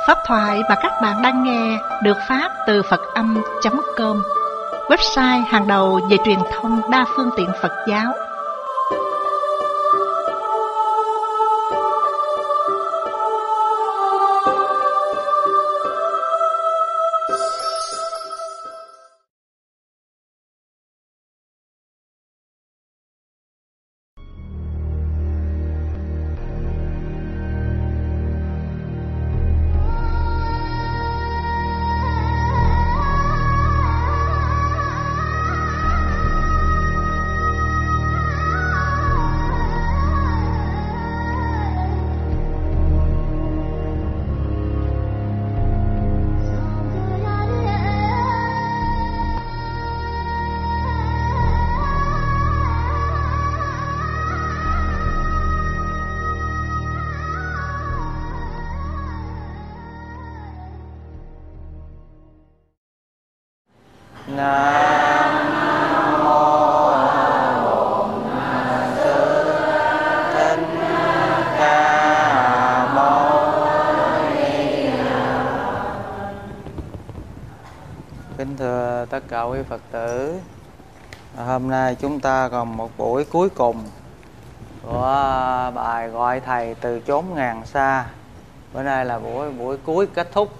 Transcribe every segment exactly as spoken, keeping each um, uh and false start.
Pháp thoại mà các bạn đang nghe được phát từ Phật Âm chấm com, website hàng đầu về truyền thông đa phương tiện Phật giáo. Nam mô Bổn Sư Thích Ca Mâu Ni. Kính thưa tất cả quý Phật tử, hôm nay chúng ta còn một buổi cuối cùng của bài gọi thầy từ chốn ngàn xa. Bữa nay là buổi buổi cuối kết thúc.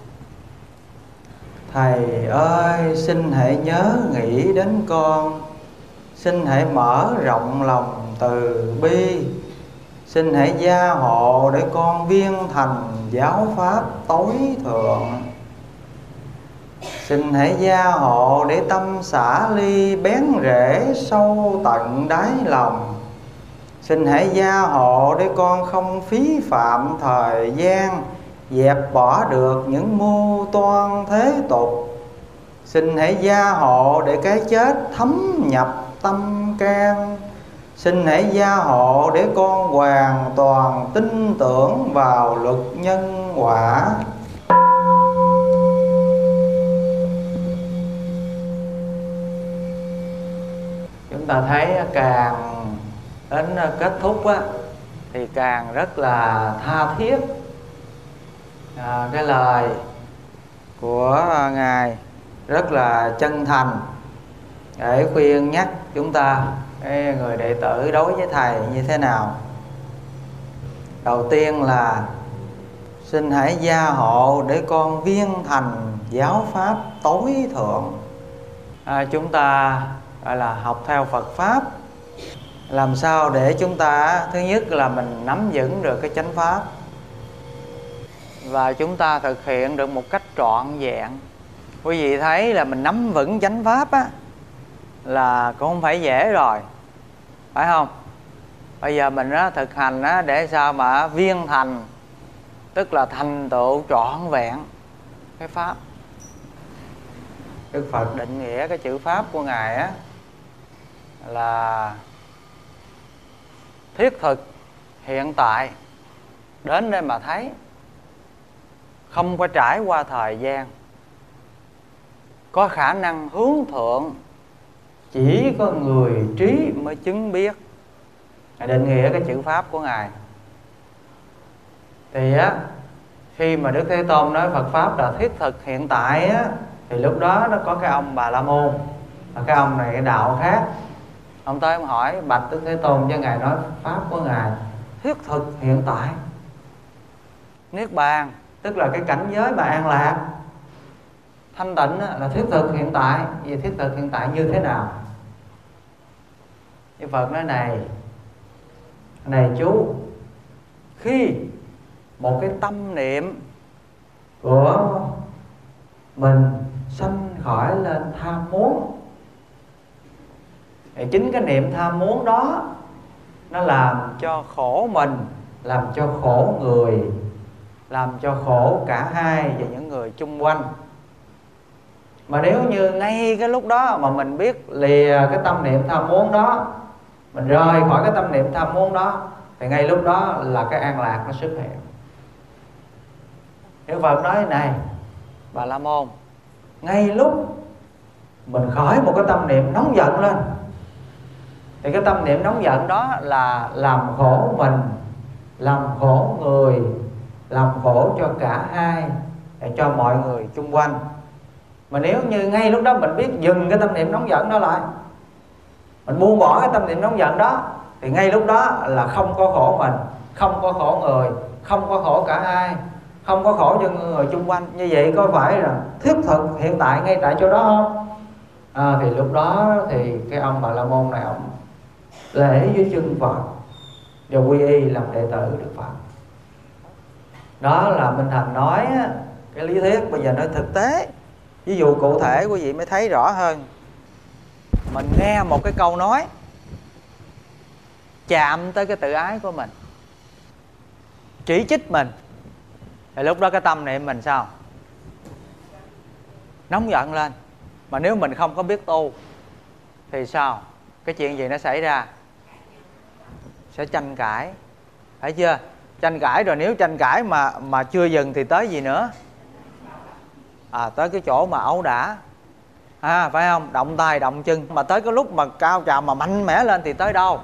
Thầy ơi, xin hãy nhớ nghĩ đến con, xin hãy mở rộng lòng từ bi, xin hãy gia hộ để con viên thành giáo pháp tối thượng. Xin hãy gia hộ để tâm xả ly bén rễ sâu tận đáy lòng. Xin hãy gia hộ để con không phí phạm thời gian, dẹp bỏ được những mưu toan thế tục. Xin hãy gia hộ để cái chết thấm nhập tâm can. Xin hãy gia hộ để con hoàn toàn tin tưởng vào luật nhân quả. Chúng ta thấy càng đến kết thúc á, thì càng rất là tha thiết. À, cái lời của Ngài rất là chân thành để khuyên nhắc chúng ta, cái người đệ tử đối với Thầy như thế nào. Đầu tiên là xin hãy gia hộ để con viên thành giáo pháp tối thượng. à, Chúng ta gọi là học theo Phật Pháp, làm sao để chúng ta thứ nhất là mình nắm vững được cái chánh pháp, và chúng ta thực hiện được một cách trọn vẹn. Quý vị thấy là mình nắm vững chánh pháp á, là cũng không phải dễ rồi, phải không? Bây giờ mình á, thực hành á, để sao mà viên thành, tức là thành tựu trọn vẹn cái pháp. Đức Phật định nghĩa cái chữ pháp của Ngài á là thiết thực hiện tại, đến đây mà thấy, không có trải qua thời gian, có khả năng hướng thượng, chỉ có người trí mới chứng biết. Định nghĩa cái chữ pháp của Ngài. Thì á, khi mà Đức Thế Tôn nói Phật Pháp là thiết thực hiện tại á, thì lúc đó nó có cái ông Bà La Môn, cái ông này cái đạo khác. Ông tới ông hỏi bạch Đức Thế Tôn, cho Ngài nói Pháp của Ngài thiết thực hiện tại. Niết bàn tức là cái cảnh giới mà an lạc, thanh tịnh là thiết thực hiện tại. Vì thiết thực hiện tại như thế nào? Như Phật nói này, này chú, khi một cái tâm niệm của mình sanh khởi lên tham muốn, thì chính cái niệm tham muốn đó nó làm cho khổ mình, làm cho khổ người, làm cho khổ cả hai và những người chung quanh. Mà nếu như ngay cái lúc đó mà mình biết lìa cái tâm niệm tham muốn đó, mình rời khỏi cái tâm niệm tham muốn đó, thì ngay lúc đó là cái an lạc nó xuất hiện. Đức Phật nói này, Bà La Môn, ngay lúc mình khởi một cái tâm niệm nóng giận lên, thì cái tâm niệm nóng giận đó là làm khổ mình, làm khổ người, làm khổ cho cả hai, để cho mọi người chung quanh. Mà nếu như ngay lúc đó mình biết dừng cái tâm niệm nóng giận đó lại, mình buông bỏ cái tâm niệm nóng giận đó, thì ngay lúc đó là không có khổ mình, không có khổ người, không có khổ cả ai, không có khổ cho người chung quanh. Như vậy có phải là thiết thực hiện tại ngay tại chỗ đó không? À, thì lúc đó thì cái ông Bà La Môn này ông lễ dưới chân Phật và quy y làm đệ tử Đức Phật. Đó là Minh Thành nói cái lý thuyết, bây giờ nói thực tế. Ví dụ cụ thể quý vị mới thấy rõ hơn. Mình nghe một cái câu nói chạm tới cái tự ái của mình, chỉ trích mình, thì lúc đó cái tâm niệm mình sao? Nóng giận lên. Mà nếu mình không có biết tu thì sao? Cái chuyện gì nó xảy ra? Sẽ tranh cãi, phải chưa? Tranh cãi rồi, nếu tranh cãi mà mà chưa dừng thì tới gì nữa? À, tới cái chỗ mà ẩu đả, à, phải không? Động tay động chân. Mà tới cái lúc mà cao trào mà mạnh mẽ lên thì tới đâu?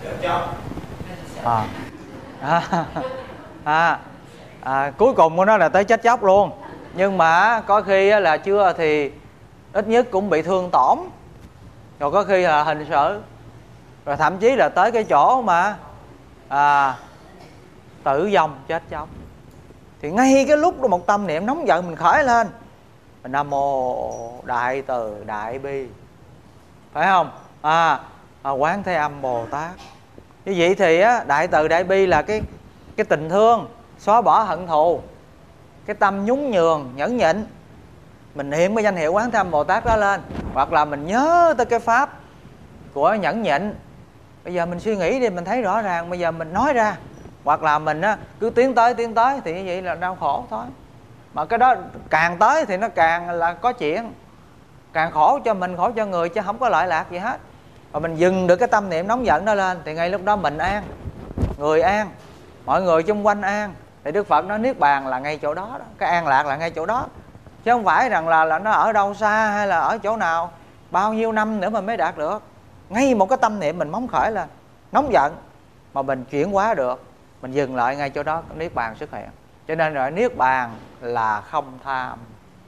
À, à, à, à, cuối cùng của nó là tới chết chóc luôn. Nhưng mà có khi là chưa thì ít nhất cũng bị thương tổn, rồi có khi là hình sự, rồi thậm chí là tới cái chỗ mà à, tử vong chết chóc. Thì ngay cái lúc một tâm niệm nóng giận mình khởi lên, mình Nam Mô Đại Từ Đại Bi, phải không? À, à Quán Thế Âm Bồ Tát. Như vậy thì á, Đại Từ Đại Bi là cái cái tình thương, xóa bỏ hận thù, cái tâm nhún nhường, nhẫn nhịn. Mình niệm cái danh hiệu Quán Thế Âm Bồ Tát đó lên, hoặc là mình nhớ tới cái pháp của nhẫn nhịn. Bây giờ mình suy nghĩ đi, mình thấy rõ ràng, bây giờ mình nói ra, hoặc là mình á, cứ tiến tới tiến tới thì như vậy là đau khổ thôi. Mà cái đó càng tới thì nó càng là có chuyện, càng khổ cho mình, khổ cho người, chứ không có lợi lạc gì hết. Và mình dừng được cái tâm niệm nóng giận đó lên thì ngay lúc đó mình an, người an, mọi người xung quanh an. Thì Đức Phật nói Niết Bàn là ngay chỗ đó, đó. Cái an lạc là ngay chỗ đó, chứ không phải rằng là, là nó ở đâu xa hay là ở chỗ nào, bao nhiêu năm nữa mà mới đạt được. Ngay một cái tâm niệm mình móng khởi là nóng giận mà mình chuyển hóa được, mình dừng lại ngay chỗ đó, Niết Bàn xuất hiện. Cho nên rồi Niết Bàn là không tham,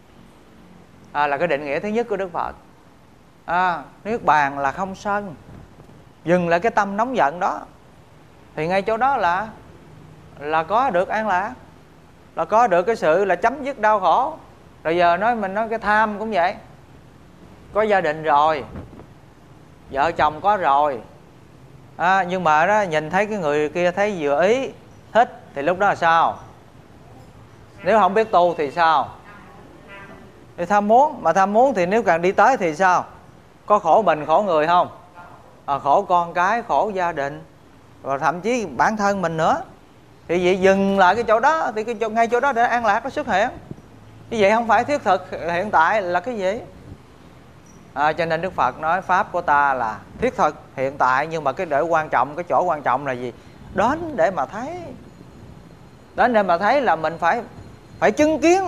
à, là cái định nghĩa thứ nhất của Đức Phật. À, Niết Bàn là không sân. Dừng lại cái tâm nóng giận đó thì ngay chỗ đó là là có được an lạc, là có được cái sự là chấm dứt đau khổ. Rồi giờ nói mình nói cái tham cũng vậy. Có gia đình rồi, vợ chồng có rồi, à, nhưng mà đó nhìn thấy cái người kia thấy vừa ý, thích, thì lúc đó là sao? Nếu không biết tu thì sao? Thì tham muốn. Mà tham muốn thì nếu càng đi tới thì sao? Có khổ mình, khổ người không? À, khổ con cái, khổ gia đình, và thậm chí bản thân mình nữa. Thì vậy dừng lại cái chỗ đó, thì cái chỗ, ngay chỗ đó để an lạc nó xuất hiện. Như vậy không phải thiết thực hiện tại là cái gì? À, cho nên Đức Phật nói pháp của ta là thiết thực hiện tại, nhưng mà cái để quan trọng, cái chỗ quan trọng là gì? Đến để mà thấy. Đến để mà thấy là mình phải phải chứng kiến,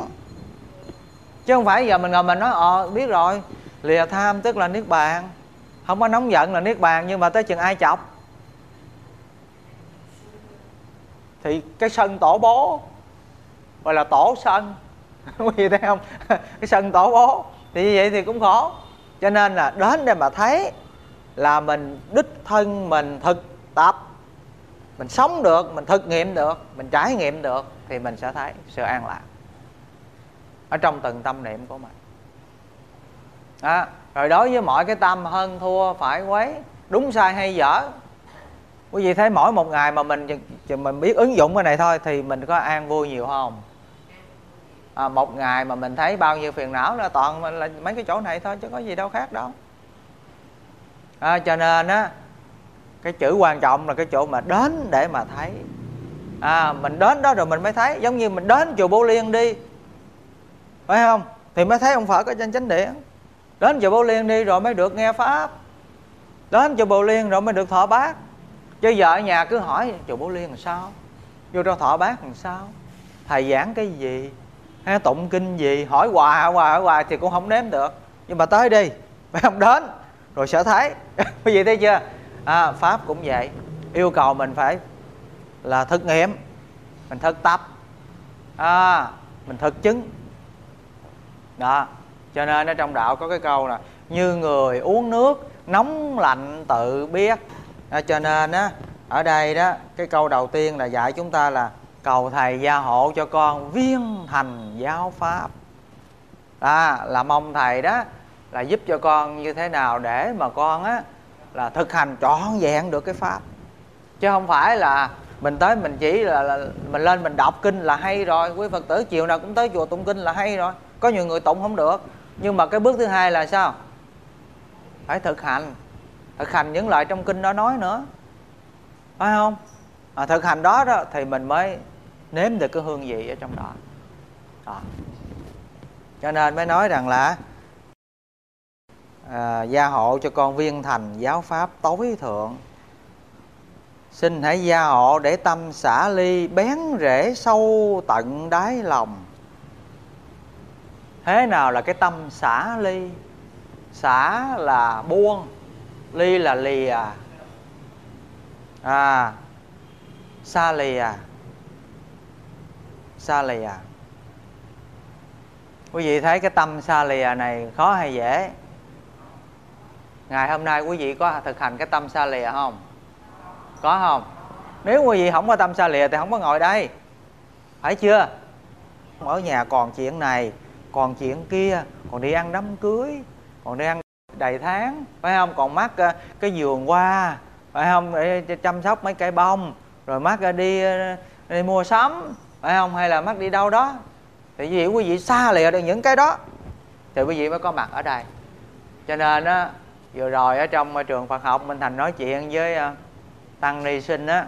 chứ không phải giờ mình ngồi mình nói ờ biết rồi, lìa tham tức là Niết Bàn, không có nóng giận là Niết Bàn. Nhưng mà tới chừng ai chọc thì cái sân tổ bố, gọi là tổ sân. Quý vị thấy không? Cái sân tổ bố thì như vậy thì cũng khổ. Cho nên là đến để mà thấy là mình đích thân mình thực tập, mình sống được, mình thực nghiệm được, mình trải nghiệm được, thì mình sẽ thấy sự an lạc ở trong từng tâm niệm của mình. À, rồi đối với mọi cái tâm hơn thua, phải quấy, đúng sai hay dở, quý vị thấy mỗi một ngày mà mình mình biết ứng dụng cái này thôi thì mình có an vui nhiều không? À, một ngày mà mình thấy bao nhiêu phiền não là toàn là mấy cái chỗ này thôi, chứ có gì đâu khác đâu. À, cho nên á, cái chữ quan trọng là cái chỗ mà đến để mà thấy. À, mình đến đó rồi mình mới thấy. Giống như mình đến chùa Bố Liên đi, phải không? Thì mới thấy ông Phật ở trên chánh điện. Đến chùa Bố Liên đi rồi mới được nghe pháp. Đến chùa Bố Liên rồi mới được thọ bát. Chứ giờ ở nhà cứ hỏi chùa Bố Liên làm sao, vô trong thọ bát làm sao, thầy giảng cái gì, hay tụng kinh gì, hỏi hoài hỏi hoài hỏi hoài thì cũng không nếm được. Nhưng mà tới đi, phải không? Đến rồi sẽ thấy. Quý vị thấy chưa? À, pháp cũng vậy, yêu cầu mình phải là thực nghiệm, mình thực tập, à, mình thực chứng Đó, cho nên ở trong đạo có cái câu là như người uống nước, nóng lạnh tự biết. Đó, cho nên á, ở đây đó, cái câu đầu tiên là dạy chúng ta là cầu thầy gia hộ cho con viên thành giáo pháp. Đó, là mong thầy đó là giúp cho con như thế nào để mà con á là thực hành trọn vẹn được cái pháp. Chứ không phải là mình tới mình chỉ là, là mình lên mình đọc kinh là hay rồi. Quý Phật tử chiều nào cũng tới chùa tụng kinh là hay rồi. Có nhiều người tụng không được. Nhưng mà cái bước thứ hai là sao? Phải thực hành. Thực hành những lời trong kinh đó nói nữa, phải không? À, thực hành đó, đó thì mình mới nếm được cái hương vị ở trong đó. Đó. Cho nên mới nói rằng là à, gia hộ cho con viên thành giáo pháp tối thượng. Xin hãy gia hộ để tâm xả ly bén rễ sâu tận đáy lòng. Thế nào là cái tâm xả ly? Xả là buông, ly là lìa. À, xa lìa. Xa lìa. Quý vị thấy cái tâm xa lìa này khó hay dễ? Ngày hôm nay quý vị có thực hành cái tâm xa lìa không? Có không? Nếu quý vị không có tâm xa lìa thì không có ngồi đây, phải chưa? Ở nhà còn chuyện này, còn chuyện kia, còn đi ăn đám cưới, còn đi ăn đầy tháng, phải không? Còn mắc cái vườn hoa, phải không? Để chăm sóc mấy cây bông, rồi mắc đi, đi mua sắm, phải không? Hay là mắc đi đâu đó. Thì quý vị, quý vị xa lìa được những cái đó thì quý vị mới có mặt ở đây. Cho nên á, vừa rồi ở trong trường Phật học Minh Thành nói chuyện với Tăng Ni Sinh á,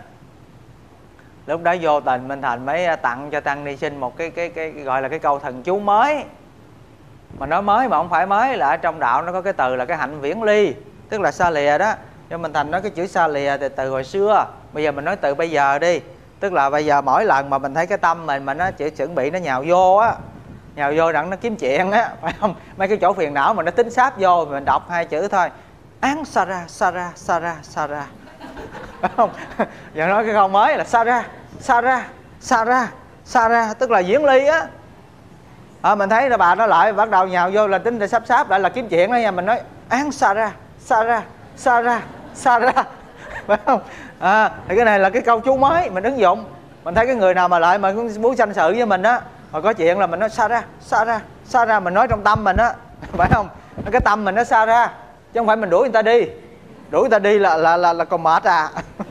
lúc đó vô tình Minh Thành mới tặng cho Tăng Ni Sinh một cái, cái, cái, cái gọi là cái câu thần chú mới. Mà nói mới mà không phải mới, là ở trong đạo nó có cái từ là cái hạnh viễn ly, tức là xa lìa đó. cho Minh Thành nói cái chữ xa lìa thì từ hồi xưa, bây giờ mình nói từ bây giờ đi. Tức là bây giờ mỗi lần mà mình thấy cái tâm mình mà nó chỉ chuẩn bị nó nhào vô á, nhào vô đặng nó kiếm chuyện á, phải không? Mấy cái chỗ phiền não mà nó tính sáp vô, mình đọc hai chữ thôi, án Sara Sara Sara Sara, phải không? Giờ nói cái câu mới là Sara Sara Sara Sara, tức là diễn ly á. À, mình thấy là bà nó lại bắt đầu nhào vô là tính để sắp sáp lại là kiếm chuyện đó nha. Mình nói án Sara Sara Sara Sara, phải không? À, thì cái này là cái câu chú mới mình ứng dụng. Mình thấy cái người nào mà lại mà muốn sanh sự với mình á, mà có chuyện là mình nói Sara Sara Sara, mình nói trong tâm mình á, phải không? Cái tâm mình nó xa ra, chứ không phải mình đuổi người ta đi. Đuổi người ta đi là là là, là còn mệt à.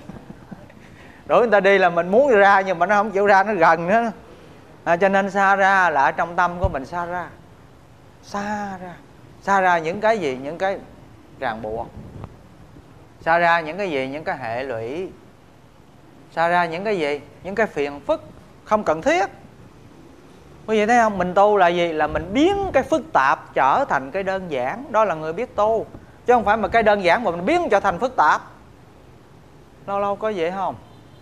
Đuổi người ta đi là mình muốn ra nhưng mà nó không chịu ra, nó gần nữa. À, cho nên xa ra là ở trong tâm của mình, xa ra, xa ra, xa ra những cái gì? Những cái ràng buộc, xa ra những cái gì? Những cái hệ lụy, xa ra những cái gì? Những cái phiền phức không cần thiết. Quý vị thấy không? Mình tu là gì? Là mình biến cái phức tạp trở thành cái đơn giản. Đó là người biết tu. Chứ không phải mà cái đơn giản mà mình biến trở thành phức tạp. Lâu lâu có vậy không?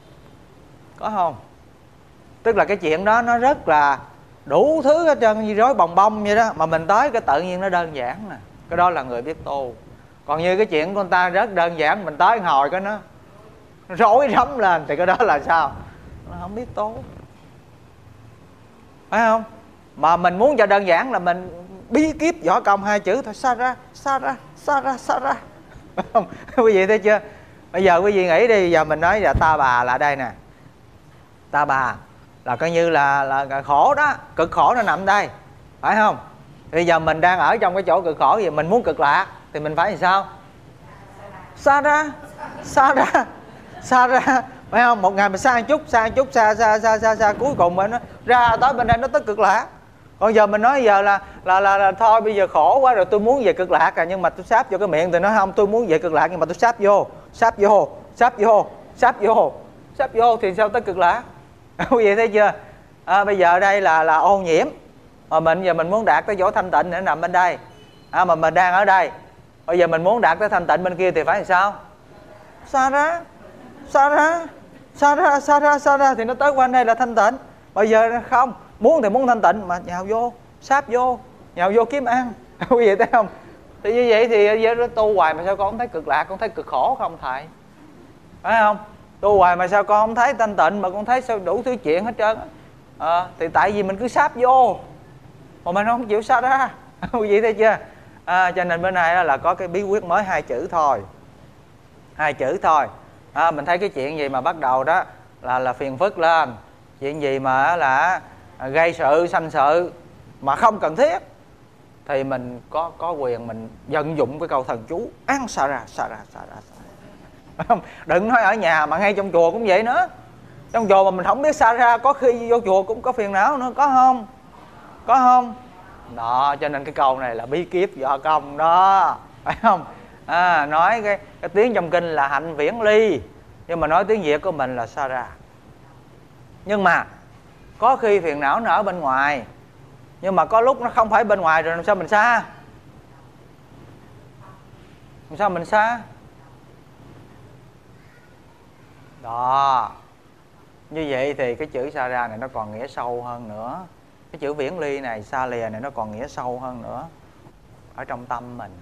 Có không? Tức là cái chuyện đó nó rất là đủ thứ hết trơn, như rối bòng bong vậy đó. Mà mình tới cái tự nhiên nó đơn giản nè. Cái đó là người biết tu. Còn như cái chuyện của người ta rất đơn giản, mình tới hồi cái nó rối rắm lên, thì cái đó là sao? Nó không biết tu, phải không? Mà mình muốn cho đơn giản là mình bí kíp võ công hai chữ thôi, xa ra, xa ra, xa ra, xa ra, phải không? Quý vị thấy chưa? Bây giờ quý vị nghĩ đi, giờ mình nói là ta bà là đây nè. Ta bà là coi như là, là khổ đó, cực khổ nó nằm đây, phải không? Bây giờ mình đang ở trong cái chỗ cực khổ, vậy mình muốn cực lạc thì mình phải làm sao? Xa ra, xa ra, xa ra, phải không? Một ngày mình xa một chút, xa một chút, xa xa xa xa xa, cuối cùng mình nó ra tới bên đây nó tới cực lạc. Còn giờ mình nói giờ là là, là là thôi bây giờ khổ quá rồi, tôi muốn về cực lạc à, nhưng mà tôi sáp vô cái miệng thì nói không, tôi muốn về cực lạc nhưng mà tôi sáp vô, sáp vô, sáp vô, sáp vô, sáp vô thì sao tới cực lạc? Quý vị thấy chưa? À, bây giờ đây là là ô nhiễm, mà mình giờ mình muốn đạt tới chỗ thanh tịnh để nằm bên đây, à, mà mình đang ở đây. Bây giờ mình muốn đạt tới thanh tịnh bên kia thì phải làm sao? Xa ra, xa ra, xa ra, xa ra, xa ra thì nó tới quanh đây là thanh tịnh. Bây giờ không, muốn thì muốn thanh tịnh mà nhào vô, sáp vô, nhào vô kiếm ăn. Quý vị thấy không? Thì như vậy thì giờ nó tu hoài mà sao con không thấy cực lạc, con thấy cực khổ không thầy? Phải không? Tu hoài mà sao con không thấy thanh tịnh, mà con thấy sao đủ thứ chuyện hết trơn á. À, thì tại vì mình cứ sáp vô, mà mình không chịu xa ra. Quý vị thấy chưa? À, cho nên bữa nay là có cái bí quyết mới, hai chữ thôi, hai chữ thôi. À, mình thấy cái chuyện gì mà bắt đầu đó là là phiền phức lên, chuyện gì mà là gây sự sanh sự mà không cần thiết, thì mình có có quyền mình vận dụng cái câu thần chú án xả ra, xả ra, xả ra, xả ra. Không? Đừng nói ở nhà mà ngay trong chùa cũng vậy nữa. Trong chùa mà mình không biết xả ra, có khi vô chùa cũng có phiền não nữa, có không? Có không? Đó, cho nên cái câu này là bí kíp võ công đó, phải không? À, nói cái, cái tiếng trong kinh là hạnh viễn ly, nhưng mà nói tiếng Việt của mình là xả ra. Nhưng mà có khi phiền não nó ở bên ngoài, nhưng mà có lúc nó không phải bên ngoài rồi làm sao mình xa? Làm sao mình xa? Đó. Như vậy thì cái chữ xa ra này nó còn nghĩa sâu hơn nữa. Cái chữ viễn ly này, xa lìa này nó còn nghĩa sâu hơn nữa. Ở trong tâm mình.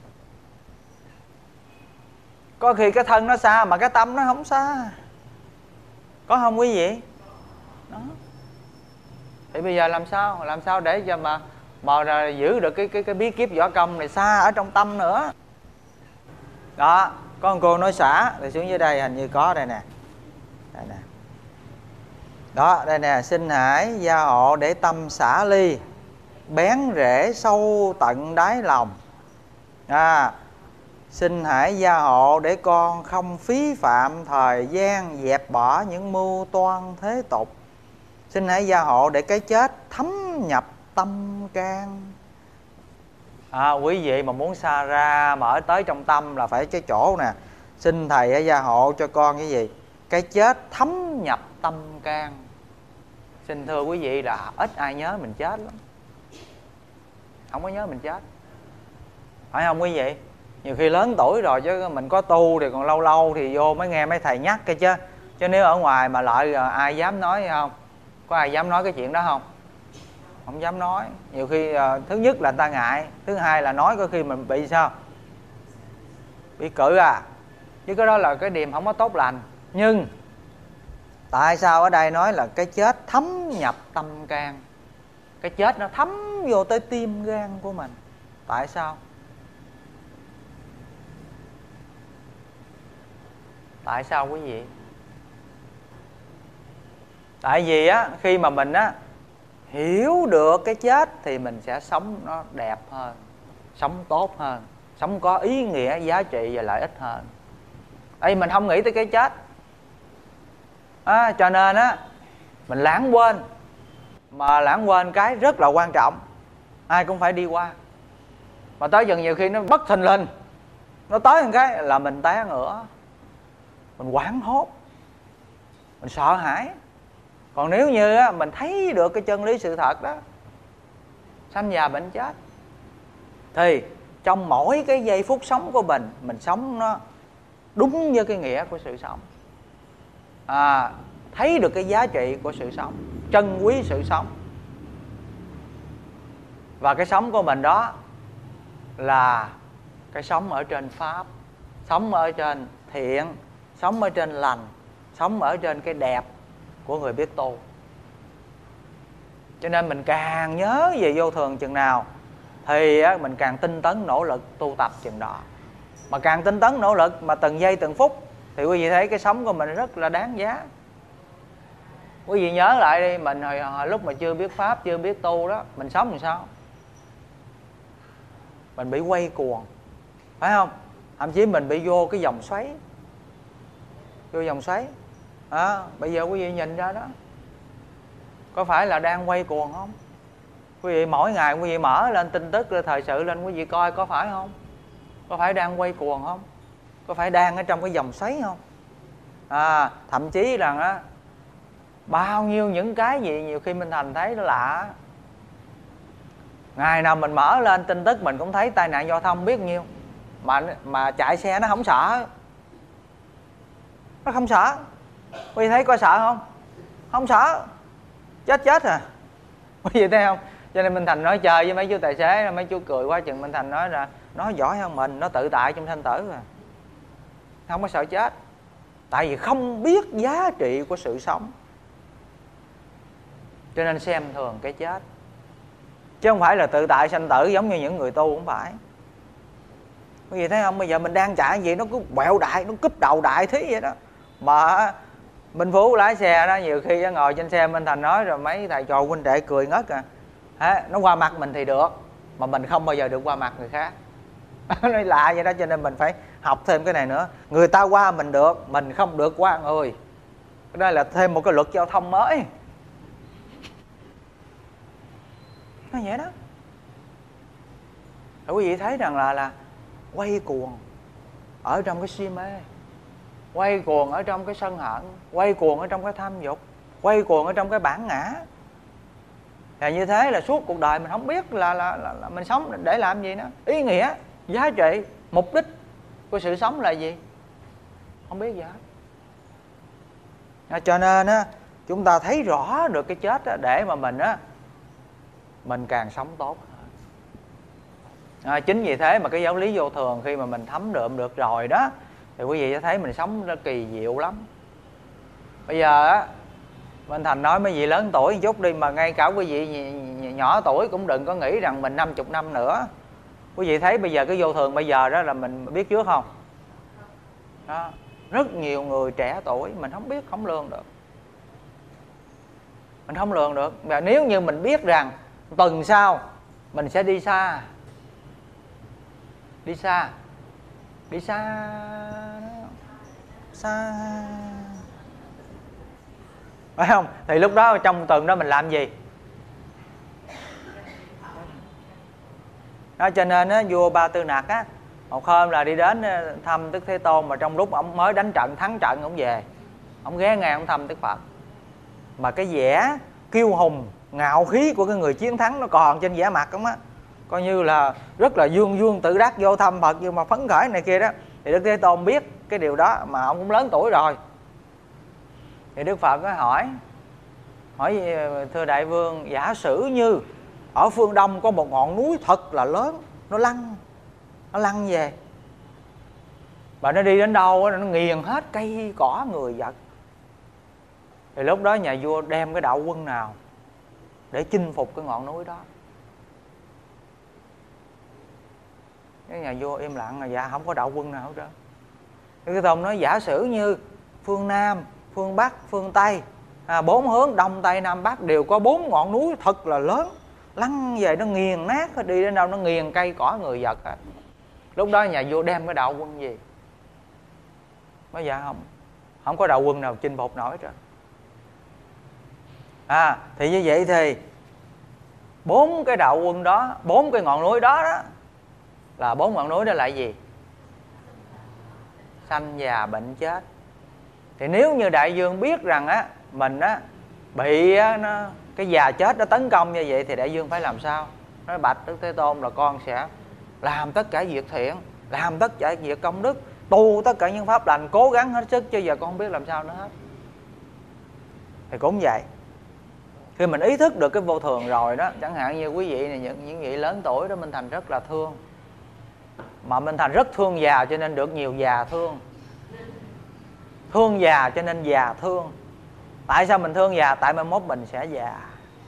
Có khi cái thân nó xa mà cái tâm nó không xa. Có không quý vị? Đó. Thì bây giờ làm sao? Làm sao để cho mà mà giữ được cái cái cái bí kíp võ công này xa ở trong tâm nữa. Đó, có một cô nói xả thì xuống dưới đây hình như có đây nè. Đây nè. Đó, đây nè, xin hãy gia hộ để tâm xả ly, bén rễ sâu tận đáy lòng. À, xin hãy gia hộ để con không phí phạm thời gian, dẹp bỏ những mưu toan thế tục. Xin hãy gia hộ để cái chết thấm nhập tâm can. À, quý vị mà muốn xa ra mà ở tới trong tâm là phải cái chỗ nè. Xin thầy hãy gia hộ cho con cái gì? Cái chết thấm nhập tâm can. Xin thưa quý vị là ít ai nhớ mình chết lắm. Không có nhớ mình chết, phải không quý vị? Nhiều khi lớn tuổi rồi chứ mình có tu thì còn lâu lâu thì vô mới nghe mấy thầy nhắc cái chứ. Chứ nếu ở ngoài mà lại ai dám nói không? Có ai dám nói cái chuyện đó không? Không dám nói. Nhiều khi thứ nhất là người ta ngại, thứ hai là nói có khi mình bị sao? Bị cự à. Chứ cái đó là cái điềm không có tốt lành. Nhưng tại sao ở đây nói là cái chết thấm nhập tâm can? Cái chết nó thấm vô tới tim gan của mình. Tại sao? Tại sao quý vị? Tại vì á, khi mà mình á hiểu được cái chết thì mình sẽ sống nó đẹp hơn, sống tốt hơn, sống có ý nghĩa, giá trị và lợi ích hơn. Tại vì mình không nghĩ tới cái chết à, cho nên á mình lãng quên. Mà lãng quên cái rất là quan trọng, ai cũng phải đi qua. Mà tới dần nhiều khi nó bất thình lình, nó tới một cái là mình té ngửa, mình hoảng hốt, mình sợ hãi. Còn nếu như á, mình thấy được cái chân lý sự thật đó, sanh già bệnh chết, thì trong mỗi cái giây phút sống của mình, mình sống nó đúng với cái nghĩa của sự sống. À, thấy được cái giá trị của sự sống, trân quý sự sống. Và cái sống của mình đó là cái sống ở trên Pháp, sống ở trên thiện, sống ở trên lành, sống ở trên cái đẹp của người biết tu. Cho nên mình càng nhớ về vô thường chừng nào thì mình càng tinh tấn nỗ lực tu tập chừng đó. Mà càng tinh tấn nỗ lực mà từng giây từng phút thì quý vị thấy cái sống của mình rất là đáng giá. Quý vị nhớ lại đi, mình hồi, hồi lúc mà chưa biết Pháp, chưa biết tu đó, mình sống làm sao? Mình bị quay cuồng, phải không? Thậm chí mình bị vô cái vòng xoáy, vô vòng xoáy à, bây giờ quý vị nhìn ra đó, có phải là đang quay cuồng không? Quý vị mỗi ngày quý vị mở lên tin tức, thời sự lên quý vị coi, có phải không? Có phải đang quay cuồng không? Có phải đang ở trong cái vòng xoáy không? À, thậm chí rằng á, bao nhiêu những cái gì nhiều khi mình thành thấy nó lạ. Ngày nào mình mở lên tin tức mình cũng thấy tai nạn giao thông biết nhiêu, mà mà chạy xe nó không sợ, nó không sợ. Quý vị thấy có sợ không? Không sợ, chết chết à. Quý vị thấy không? Cho nên Minh Thành nói chơi với mấy chú tài xế, mấy chú cười quá chừng. Minh Thành nói là nó giỏi hơn mình, nó tự tại trong sanh tử à, không có sợ chết. Tại vì không biết giá trị của sự sống, cho nên xem thường cái chết. chứ không phải là tự tại sanh tử giống như những người tu, không phải. Quý vị thấy không, bây giờ mình đang chạy gì nó cứ quẹo đại, nó cúp đầu đại thế vậy đó. Mà Minh Phú lái xe đó, nhiều khi ngồi trên xe Minh Thành nói rồi mấy thầy trò huynh đệ cười ngất à. Hả? Nó qua mặt mình thì được, mà mình không bao giờ được qua mặt người khác. Nói lạ vậy đó, cho nên mình phải học thêm cái này nữa. Người ta qua mình được, mình không được qua người. Đây là thêm một cái luật giao thông mới. Nó vậy đó. Rồi quý vị thấy rằng là là quay cuồng ở trong cái si mê, quay cuồng ở trong cái sân hận, quay cuồng ở trong cái tham dục, quay cuồng ở trong cái bản ngã. Và như thế là suốt cuộc đời mình không biết là, là, là, là mình sống để làm gì nữa. Ý nghĩa, giá trị, mục đích của sự sống là gì? Không biết gì hết. Cho nên á, chúng ta thấy rõ được cái chết á, để mà mình á, mình càng sống tốt. À, chính vì thế mà cái giáo lý vô thường khi mà mình thấm đượm được rồi đó, thì quý vị sẽ thấy mình sống nó kỳ diệu lắm. Bây giờ á, Minh Thành nói mấy vị lớn tuổi một chút đi, mà ngay cả quý vị nhỏ tuổi cũng đừng có nghĩ rằng mình năm chục năm nữa. Quý vị thấy bây giờ cái vô thường bây giờ đó là mình biết trước không? Đó, rất nhiều người trẻ tuổi mình không biết, không lường được. Mình không lường được. Và nếu như mình biết rằng tuần sau mình sẽ đi xa, đi xa, đi xa, xa, phải không? Thì lúc đó trong tuần đó mình làm gì? Đó, cho nên á, vua Ba Tư Nặc á, một hôm là đi đến thăm Đức Thế Tôn, mà trong lúc ông mới đánh trận thắng trận ông về, ông ghé ngang ông thăm Đức Phật. Mà cái vẻ kiêu hùng ngạo khí của cái người chiến thắng nó còn trên vẻ mặt ông á, coi như là rất là dương dương tự đắc vô thăm Phật, nhưng mà phấn khởi này kia đó. Thì Đức Thế Tôn biết cái điều đó, mà ông cũng lớn tuổi rồi. Thì Đức Phật có hỏi, hỏi thưa đại vương, giả sử như ở phương Đông có một ngọn núi thật là lớn, nó lăn, nó lăn về, và nó đi đến đâu nó nghiền hết cây cỏ người vật, thì lúc đó nhà vua đem cái đạo quân nào để chinh phục cái ngọn núi đó? Cái nhà vua im lặng là dạ không có đạo quân nào hết trơn. Cái Tôn nói giả sử như phương Nam, phương Bắc, phương Tây, à, bốn hướng Đông Tây Nam Bắc đều có bốn ngọn núi thật là lớn, lăn về nó nghiền nát, đi đến đâu nó nghiền cây cỏ người vật hết. Lúc đó nhà vua đem cái đạo quân gì? Nói dạ không, không có đạo quân nào chinh phục nổi trơn. À, thì như vậy thì bốn cái đạo quân đó, bốn cái ngọn núi đó đó, là bốn ngọn núi đó là gì? Sanh già bệnh chết. Thì nếu như đại vương biết rằng á mình á bị á, nó, cái già chết nó tấn công như vậy, thì đại vương phải làm sao? Nói bạch Đức Thế Tôn là con sẽ làm tất cả việc thiện, làm tất cả việc công đức, tu tất cả những pháp lành, cố gắng hết sức, chứ giờ con không biết làm sao nữa hết. Thì cũng vậy, khi mình ý thức được cái vô thường rồi đó, chẳng hạn như quý vị này, những, những vị lớn tuổi đó, Minh Thành rất là thương. Mà Minh Thành rất thương già cho nên được nhiều già thương. Thương già cho nên già thương. Tại sao mình thương già? Tại mai mốt mình sẽ già.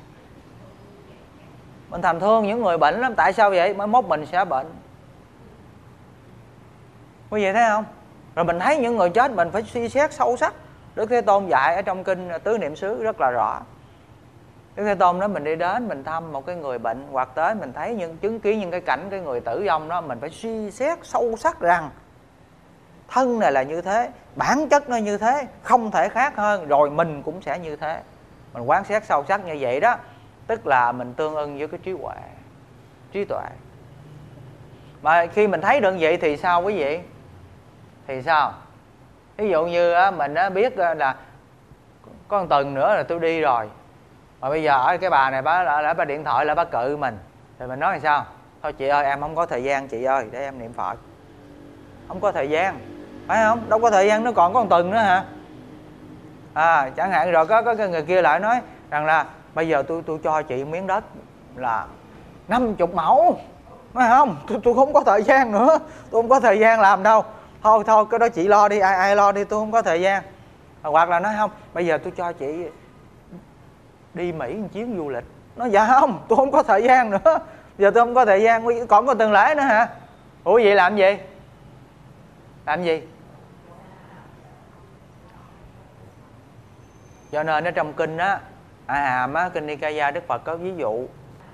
Minh Thành thương những người bệnh lắm. Tại sao vậy? Mai mốt mình sẽ bệnh. Quý vị thấy không? Rồi mình thấy những người chết mình phải suy xét sâu sắc. Đức Thế Tôn dạy ở trong kinh Tứ Niệm xứ rất là rõ. Đức Thế Tôn nói mình đi đến mình thăm một cái người bệnh, hoặc tới mình thấy những chứng kiến những cái cảnh cái người tử vong đó, mình phải suy xét sâu sắc rằng thân này là như thế, bản chất nó như thế, không thể khác hơn, rồi mình cũng sẽ như thế. Mình quán xét sâu sắc như vậy đó, tức là mình tương ưng với cái trí huệ, trí tuệ. Mà khi mình thấy được vậy thì sao quý vị? Thì sao? Ví dụ như mình biết là có một tuần nữa là tôi đi rồi, mà bây giờ cái bà này bà lại bà điện thoại lại bà cự mình, thì mình nói là sao? Thôi chị ơi, em không có thời gian chị ơi, để em niệm Phật. Không có thời gian, phải không? Đâu có thời gian, nó còn có một tuần nữa hả? À, chẳng hạn rồi có, có cái người kia lại nói rằng là bây giờ tôi tôi cho chị miếng đất là năm chục mẫu. Nói không, tôi, tôi không có thời gian nữa, tôi không có thời gian làm đâu. Thôi thôi cái đó chị lo đi, ai ai lo đi, tôi không có thời gian. Hoặc là nói không, bây giờ tôi cho chị đi Mỹ một chuyến du lịch Nói dạ không, tôi không có thời gian nữa, giờ tôi không có thời gian, còn có tuần lễ nữa hả? Ủa vậy làm gì? Làm gì? Cho nên ở trong kinh á, A Hàm á, kinh Nikaya, Đức Phật có ví dụ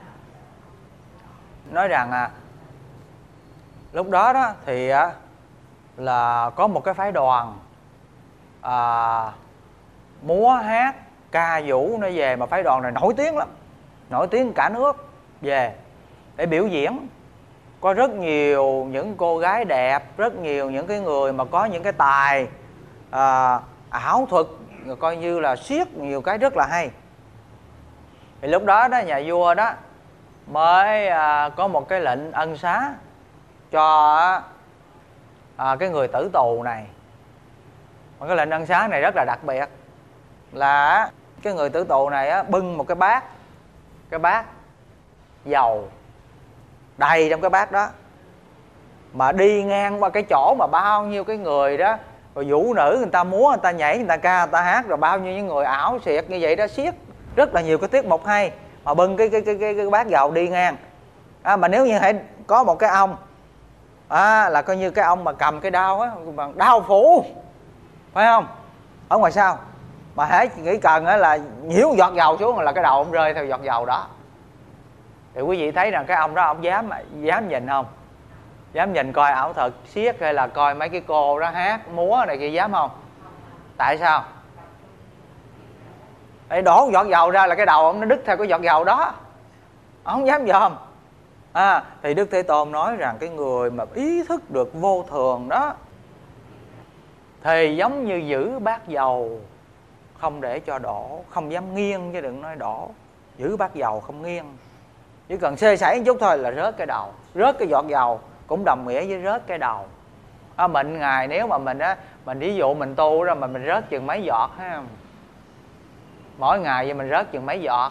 nói rằng à, lúc đó đó thì á, là có một cái phái đoàn à, múa hát ca vũ nó về, mà phái đoàn này nổi tiếng lắm, nổi tiếng cả nước về để biểu diễn. Có rất nhiều những cô gái đẹp, rất nhiều những cái người mà có những cái tài à, ảo thuật, coi như là siết nhiều cái rất là hay. Thì lúc đó đó nhà vua đó mới à, có một cái lệnh ân xá cho à, cái người tử tù này. Mà cái lệnh ân xá này rất là đặc biệt, là cái người tử tù này á, bưng một cái bát, cái bát dầu đầy trong cái bát đó, mà đi ngang qua cái chỗ mà bao nhiêu cái người đó, rồi vũ nữ người ta múa, người ta nhảy, người ta ca, người ta hát, rồi bao nhiêu những người ảo xiệt như vậy đó, xiết rất là nhiều cái tiết mục hay, mà bưng cái cái cái cái, cái bát dầu đi ngang. À, mà nếu như hãy có một cái ông à, là coi như cái ông mà cầm cái đao á, bằng đao phủ, phải không, ở ngoài sau, mà hãy nghĩ cần á là nhiễu giọt dầu xuống là cái đầu ông rơi theo giọt dầu đó. Thì quý vị thấy rằng cái ông đó ông dám dám nhìn không? Dám nhìn coi ảo thuật siết, hay là coi mấy cái cô đó hát múa này kia, dám không? Tại sao? Để đổ giọt dầu ra là cái đầu ông nó đứt theo cái giọt dầu đó, ông không dám dòm. À, thì Đức Thế Tôn nói rằng cái người mà ý thức được vô thường đó thì giống như giữ bát dầu không để cho đổ, không dám nghiêng chứ đừng nói đổ. Giữ bát dầu không nghiêng, chỉ cần xê sảy một chút thôi là rớt cái đầu, rớt cái giọt dầu cũng đồng nghĩa với rớt cái đầu. À, mình ngày nếu mà mình á, mình ví dụ mình tu ra mà mình rớt chừng mấy giọt ha, mỗi ngày vậy mình rớt chừng mấy giọt,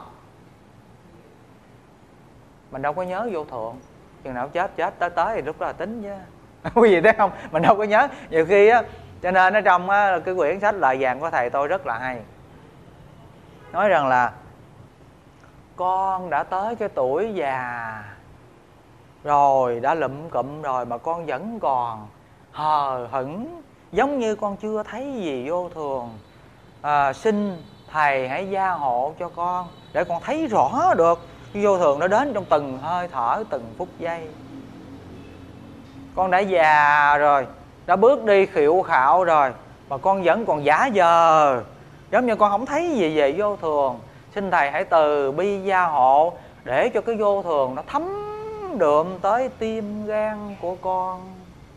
mình đâu có nhớ vô thường. Chừng nào chết chết tới tới thì lúc đó là tính chứ. Quý vị thấy không, mình đâu có nhớ. Nhiều khi á, cho nên ở trong á, cái quyển sách Lời Vàng của thầy tôi rất là hay, nói rằng là con đã tới cái tuổi già rồi, đã lụm cụm rồi, mà con vẫn còn hờ hững, giống như con chưa thấy gì vô thường. À, xin thầy hãy gia hộ cho con để con thấy rõ được cái vô thường nó đến trong từng hơi thở, từng phút giây. Con đã già rồi, đã bước đi khuỵu khạo rồi, mà con vẫn còn giả vờ, giống như con không thấy gì về vô thường. Xin thầy hãy từ bi gia hộ để cho cái vô thường nó thấm đượm tới tim gan của con.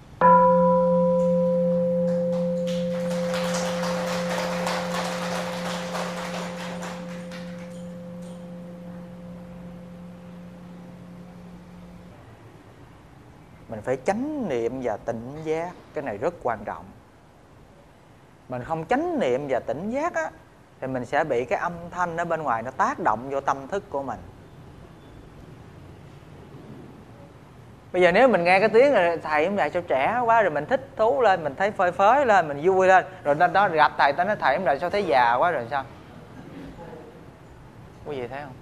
Mình phải chánh niệm và tỉnh giác, cái này rất quan trọng. Mình không chánh niệm và tỉnh giác á, thì mình sẽ bị cái âm thanh ở bên ngoài nó tác động vô tâm thức của mình. Bây giờ nếu mình nghe cái tiếng là thầy hôm nay sao trẻ quá, rồi mình thích thú lên, mình thấy phơi phới lên, mình vui lên, rồi nó, nó gặp thầy, ta nói thầy hôm nay sao thấy già quá rồi sao? Quý vị thấy không?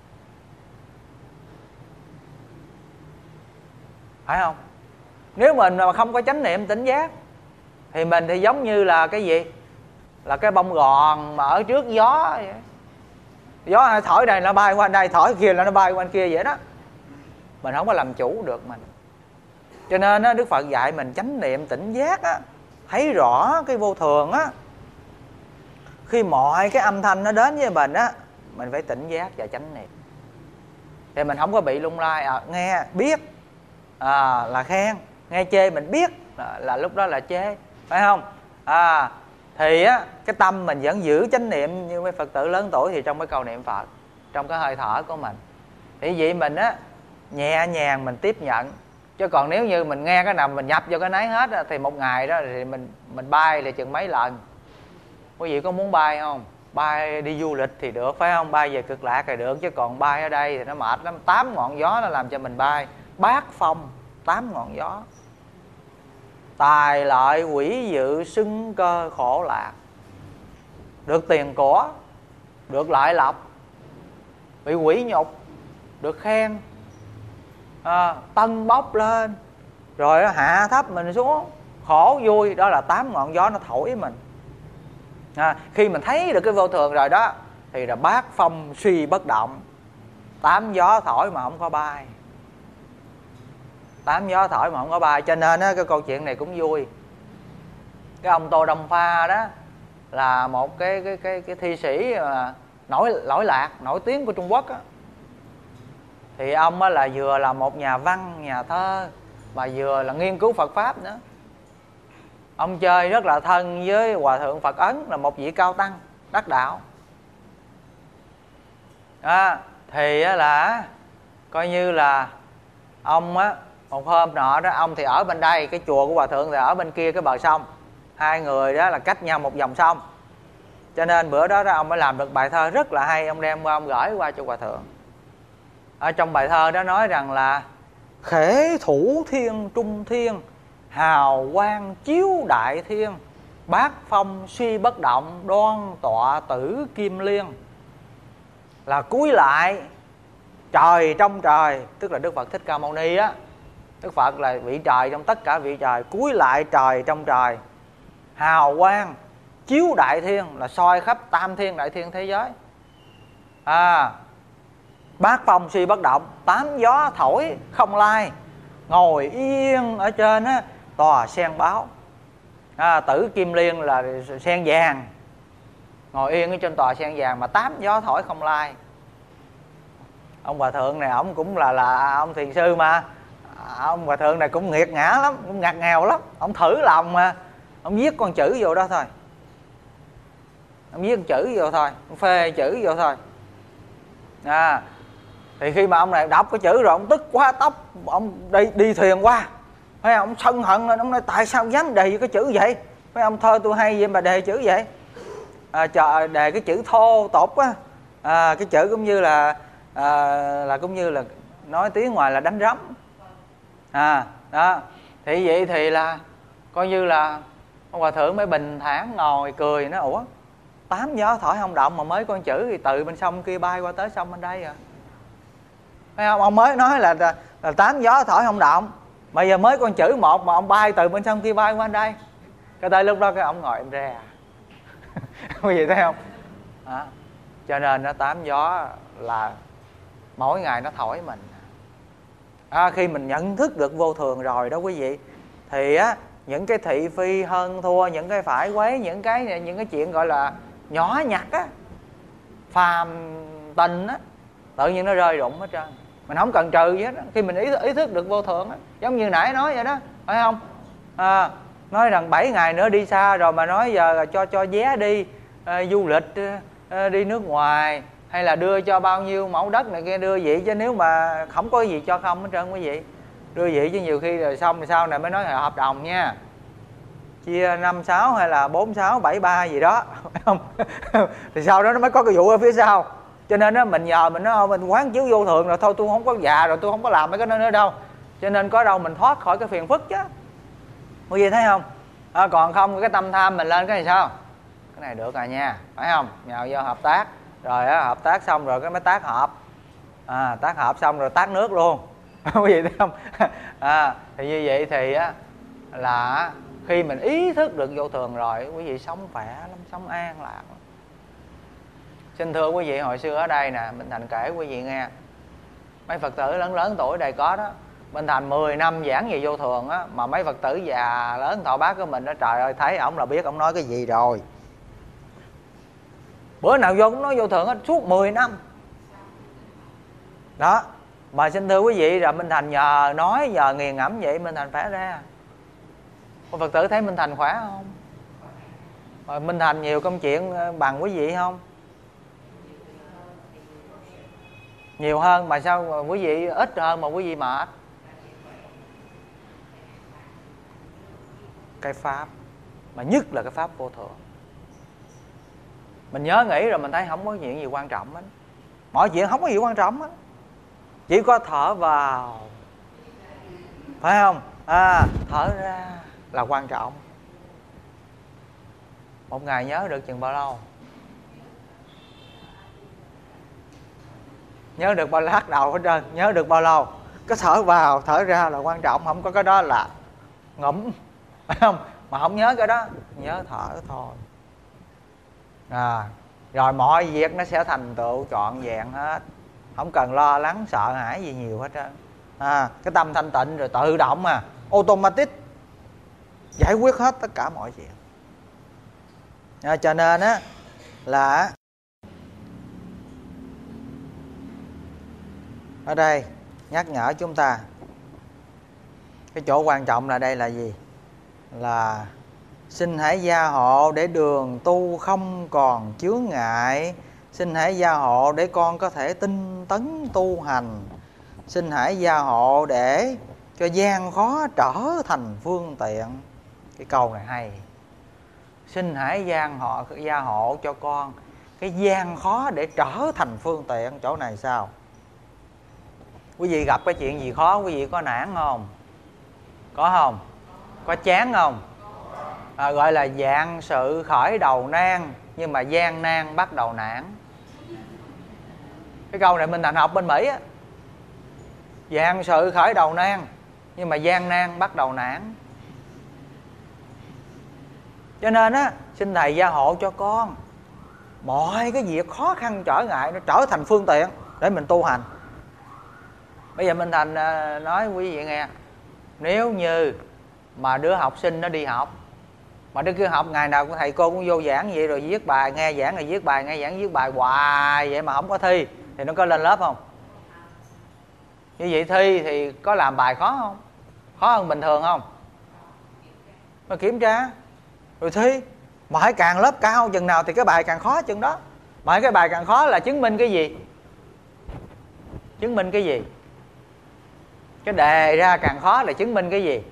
Phải không? Nếu mình mà không có chánh niệm tỉnh giác thì mình thì giống như là cái gì? Là cái bông gòn mà ở trước gió vậy. Gió thổi đây nó bay qua đây, thổi kia là nó bay qua kia vậy đó. Mình không có làm chủ được mình. Cho nên á, Đức Phật dạy mình chánh niệm tỉnh giác á, thấy rõ cái vô thường á. Khi mọi cái âm thanh nó đến với mình á, mình phải tỉnh giác và chánh niệm, thì mình không có bị lung lay. À, nghe biết à, là khen, nghe chê mình biết là, là lúc đó là chê, phải không? À, thì á, cái tâm mình vẫn giữ chánh niệm. Như mấy Phật tử lớn tuổi thì trong cái câu niệm Phật, trong cái hơi thở của mình, thì vậy mình á nhẹ nhàng mình tiếp nhận. Chứ còn nếu như mình nghe cái nào mình nhập vô cái nấy hết á, thì một ngày đó thì mình mình bay là chừng mấy lần. Quý vị có muốn bay không? Bay đi du lịch thì được, phải không? Bay về Cực Lạc thì được, chứ còn bay ở đây thì nó mệt lắm. Tám ngọn gió nó làm cho mình bay. Bát phong, tám ngọn gió. Tài lợi quỷ dự xưng cơ khổ lạc. Được tiền của, được lợi lộc, bị quỷ nhục, được khen, à, tân bốc lên, rồi hạ thấp mình xuống, khổ vui. Đó là tám ngọn gió nó thổi mình. À, khi mình thấy được cái vô thường rồi đó thì là bát phong suy bất động. Tám gió thổi mà không có bay, tám gió thổi mà không có bay. Cho nên á, cái câu chuyện này cũng vui. Cái ông Tô Đông Pha đó là một cái cái cái cái thi sĩ mà nổi lỗi lạc, nổi tiếng của Trung Quốc á. Thì ông á là vừa là một nhà văn, nhà thơ, mà vừa là nghiên cứu Phật pháp nữa. Ông chơi rất là thân với Hòa thượng Phật Ấn, là một vị cao tăng đắc đạo. À, thì á là coi như là ông á, một hôm nọ đó, ông thì ở bên đây, cái chùa của Hòa thượng thì ở bên kia cái bờ sông. Hai người đó là cách nhau một dòng sông. Cho nên bữa đó, đó ông mới làm được bài thơ rất là hay. Ông đem qua, ông gửi qua cho Hòa thượng. Ở trong bài thơ đó nói rằng là: khể thủ thiên trung thiên, hào quang chiếu đại thiên, bát phong suy bất động, đoan tọa tử kim liên. Là cúi lại trời trong trời, tức là Đức Phật Thích Ca Mâu Ni á. Đức Phật là vị trời trong tất cả vị trời, cúi lại trời trong trời. Hào quang chiếu đại thiên, là soi khắp tam thiên đại thiên thế giới. À, bát phong suy bất động, tám gió thổi không lai, ngồi yên ở trên á, tòa sen báo. À, tử kim liên là sen vàng, ngồi yên ở trên tòa sen vàng mà tám gió thổi không lai. Ông Hòa thượng này ông cũng là là ông thiền sư mà. Ông Hòa thượng này cũng nghiệt ngã lắm, cũng ngặt nghèo lắm. Ông thử lòng mà ông viết con chữ vô đó thôi. Ông viết con chữ vô thôi, ông phê chữ vô thôi. À, thì khi mà ông này đọc cái chữ rồi ông tức quá, tóc ông đi đi thuyền qua, phải không? Ông sân hận lên, ông nói tại sao dám đề cái chữ vậy? Phải ông, thơ tôi hay vậy mà đề chữ vậy? À, chờ, đề cái chữ thô tục á. À, cái chữ cũng như là à, là cũng như là nói tiếng ngoài là đánh rắm. À, đó. Thì vậy thì là coi như là ông Hòa thượng mới bình thản ngồi cười, nói ủa, tám gió thổi không động mà mới con chữ thì từ bên sông kia bay qua tới sông bên đây à. Thấy không? Ông mới nói là, là, là tám gió thổi không động, mà giờ mới con chữ một mà ông bay từ bên sông kia bay qua đây. Cái tới lúc đó cái ông ngồi em ra. Quý vị thấy không? À, cho nên nó tám gió là mỗi ngày nó thổi mình. À, khi mình nhận thức được vô thường rồi đó quý vị, thì á, những cái thị phi hơn thua, những cái phải quấy, những cái những cái chuyện gọi là nhỏ nhặt á, phàm tình á, tự nhiên nó rơi rụng hết trơn. Mình không cần trừ gì hết á. Khi mình ý, ý thức được vô thường á, giống như nãy nói vậy đó, phải không? À, nói rằng bảy ngày nữa đi xa rồi mà nói giờ cho cho vé đi à, du lịch à, đi nước ngoài, hay là đưa cho bao nhiêu mẫu đất này kia, đưa vậy chứ nếu mà không có gì cho không hết trơn quý vị. Đưa vậy chứ nhiều khi rồi xong rồi sau này mới nói là hợp đồng nha, chia năm sáu hay là bốn sáu bảy ba gì đó, phải không? Thì sau đó nó mới có cái vụ ở phía sau. Cho nên đó, mình nhờ mình nói mình quán chiếu vô thường rồi thôi, tôi không có già rồi, tôi không có làm mấy cái đó nữa đâu. Cho nên có đâu mình thoát khỏi cái phiền phức chứ. Có gì thấy không? À, còn không cái tâm tham mình lên cái này sao? Cái này được rồi nha, phải không? Nhờ vô hợp tác. Rồi á, hợp tác xong rồi cái mới tác hợp. À, tác hợp xong rồi tác nước luôn. Quý vị thấy không? À, thì như vậy thì á là khi mình ý thức được vô thường rồi, quý vị sống khỏe lắm, sống an lạc lắm. Xin thưa quý vị, hồi xưa ở đây nè, Minh Thành kể quý vị nghe, mấy Phật tử lớn lớn tuổi ở đây có đó. Minh Thành mười năm giảng về vô thường á, mà mấy Phật tử già lớn thọ bác của mình đó, trời ơi, thấy ổng là biết ổng nói cái gì rồi. Bữa nào vô cũng nói vô thường hết, suốt mười năm. Đó, mà xin thưa quý vị, rồi Minh Thành nhờ nói, nhờ nghiền ngẫm vậy, Minh Thành phải ra. Cô Phật tử thấy Minh Thành khỏe không? Rồi Minh Thành nhiều công chuyện bằng quý vị không? Nhiều hơn, mà sao mà quý vị ít hơn mà quý vị mệt? Cái pháp, mà nhất là cái pháp vô thường. Mình nhớ nghĩ rồi mình thấy không có chuyện gì quan trọng hết. Mọi chuyện không có gì quan trọng hết, chỉ có thở vào, phải không? À, thở ra là quan trọng. Một ngày nhớ được chừng bao lâu? nhớ được bao lát đầu hết trơn. Nhớ được bao lâu? Cái thở vào thở ra là quan trọng. Không có cái đó là ngủm, phải không? Mà không nhớ cái đó, nhớ thở thôi. À, rồi mọi việc nó sẽ thành tựu trọn vẹn hết, không cần lo lắng sợ hãi gì nhiều hết trơn. À, cái tâm thanh tịnh rồi tự động mà automatic giải quyết hết tất cả mọi chuyện. À, cho nên á là ở đây nhắc nhở chúng ta cái chỗ quan trọng là đây là gì? Là xin hãy gia hộ để đường tu không còn chướng ngại. Xin hãy gia hộ để con có thể tinh tấn tu hành. Xin hãy gia hộ để cho gian khó trở thành phương tiện. Cái câu này hay. Xin hãy gian hộ, gia hộ cho con cái gian khó để trở thành phương tiện. Chỗ này sao? Quý vị gặp cái chuyện gì khó quý vị có nản không? Có không? Có chán không? À, gọi là vạn sự khởi đầu nan, nhưng mà gian nan bắt đầu nản. Cái câu này Minh Thành học bên Mỹ á. Vạn sự khởi đầu nan, nhưng mà gian nan bắt đầu nản. Cho nên á, xin thầy gia hộ cho con mọi cái việc khó khăn trở ngại nó trở thành phương tiện để mình tu hành. Bây giờ Minh Thành nói quý vị nghe, nếu như mà đứa học sinh nó đi học, mà đứa kia học ngày nào cũng thầy cô cũng vô giảng vậy, rồi viết bài nghe giảng, rồi viết bài nghe giảng, viết bài hoài vậy mà không có thi, thì nó có lên lớp không? Như vậy thi thì có làm bài khó không? Khó hơn bình thường không? Mà kiểm tra rồi thi. Mà hãy càng lớp cao chừng nào thì cái bài càng khó chừng đó. Mà cái bài càng khó là chứng minh cái gì? Chứng minh cái gì? Cái đề ra càng khó là chứng minh cái gì?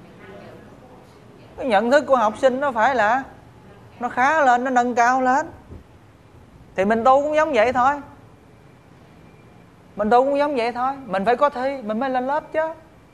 Cái nhận thức của học sinh nó phải là nó khá lên, nó nâng cao lên. Thì mình tu cũng giống vậy thôi. Mình tu cũng giống vậy thôi. Mình phải có thi mình mới lên lớp chứ.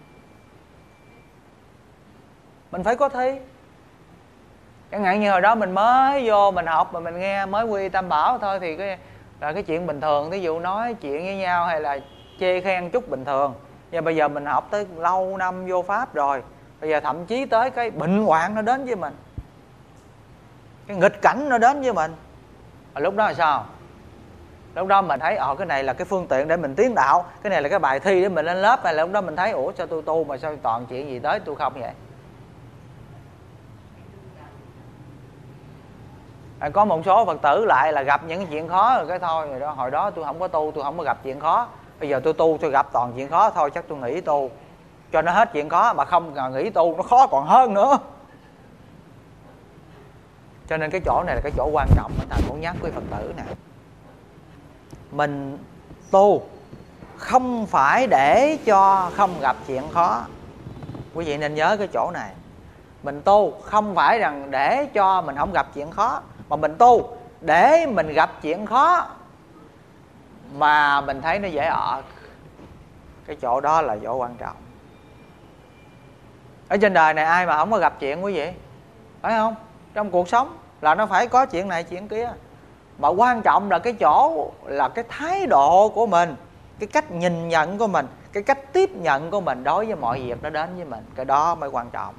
Mình phải có thi. Chẳng hạn như hồi đó mình mới vô mình học mà mình nghe mới quy tam bảo thôi thì cái là cái chuyện bình thường. Thí dụ nói chuyện với nhau hay là chê khen chút bình thường. Nhưng bây giờ mình học tới lâu năm vô pháp rồi, bây giờ thậm chí tới cái bệnh hoạn nó đến với mình, cái nghịch cảnh nó đến với mình. Và lúc đó là sao? Lúc đó mình thấy ờ cái này là cái phương tiện để mình tiến đạo, cái này là cái bài thi để mình lên lớp. Hay là lúc đó mình thấy ủa sao tôi tu mà sao toàn chuyện gì tới tôi không vậy? À, có một số Phật tử lại là gặp những cái chuyện khó rồi cái thôi rồi đó. Hồi đó tôi không có tu, tôi không có gặp chuyện khó. Bây giờ tôi tu tôi gặp toàn chuyện khó, thôi chắc tôi nghỉ tu cho nó hết chuyện khó. Mà không nghỉ tu nó khó còn hơn nữa. Cho nên cái chỗ này là cái chỗ quan trọng mà thầy muốn nhắc với Phật tử nè. Mình tu không phải để cho không gặp chuyện khó. Quý vị nên nhớ cái chỗ này. Mình tu không phải rằng để cho mình không gặp chuyện khó, mà mình tu để mình gặp chuyện khó mà mình thấy nó dễ ở. Cái chỗ đó là chỗ quan trọng. Ở trên đời này ai mà không có gặp chuyện quý vị? Phải không? Trong cuộc sống là nó phải có chuyện này chuyện kia. Mà quan trọng là cái chỗ là cái thái độ của mình, cái cách nhìn nhận của mình, cái cách tiếp nhận của mình đối với mọi việc nó đến với mình. Cái đó mới quan trọng.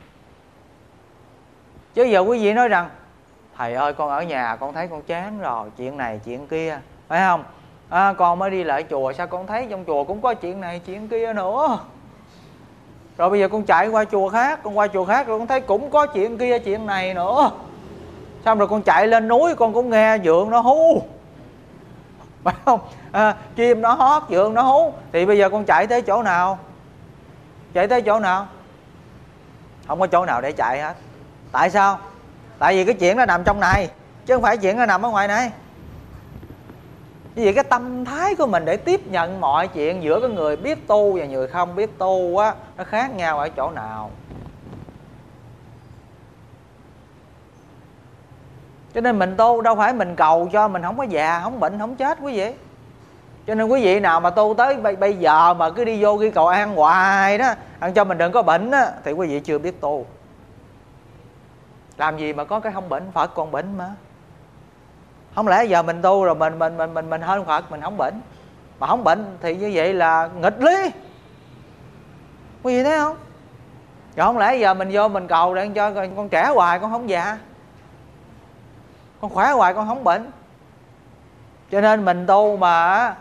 Chứ giờ quý vị nói rằng thầy ơi con ở nhà con thấy con chán rồi, chuyện này chuyện kia, phải không? À, con mới đi lại chùa sao con thấy trong chùa cũng có chuyện này chuyện kia nữa. Rồi bây giờ con chạy qua chùa khác, con qua chùa khác rồi con thấy cũng có chuyện kia chuyện này nữa. Xong rồi con chạy lên núi con cũng nghe vượn nó hú, phải không? À, chim nó hót, vượn nó hú. Thì bây giờ con chạy tới chỗ nào? Chạy tới chỗ nào? Không có chỗ nào để chạy hết. Tại sao? Tại vì cái chuyện nó nằm trong này, chứ không phải chuyện nó nằm ở ngoài này. Vì vậy cái tâm thái của mình để tiếp nhận mọi chuyện giữa cái người biết tu và người không biết tu á, nó khác nhau ở chỗ nào? Cho nên mình tu đâu phải mình cầu cho mình không có già, không bệnh, không chết quý vị. Cho nên quý vị nào mà tu tới bây, bây giờ mà cứ đi vô ghi cầu an hoài đó, ăn cho mình đừng có bệnh á, thì quý vị chưa biết tu. Làm gì mà có cái không bệnh? Phật còn bệnh mà. Không lẽ giờ mình tu rồi mình mình mình mình mình hơn Phật mình không bệnh? mà không bệnh thì như vậy là nghịch lý. Có gì thấy không? Rồi không lẽ giờ mình vô mình cầu để cho con trẻ hoài con không già, con khỏe hoài con không bệnh. Cho nên mình tu mà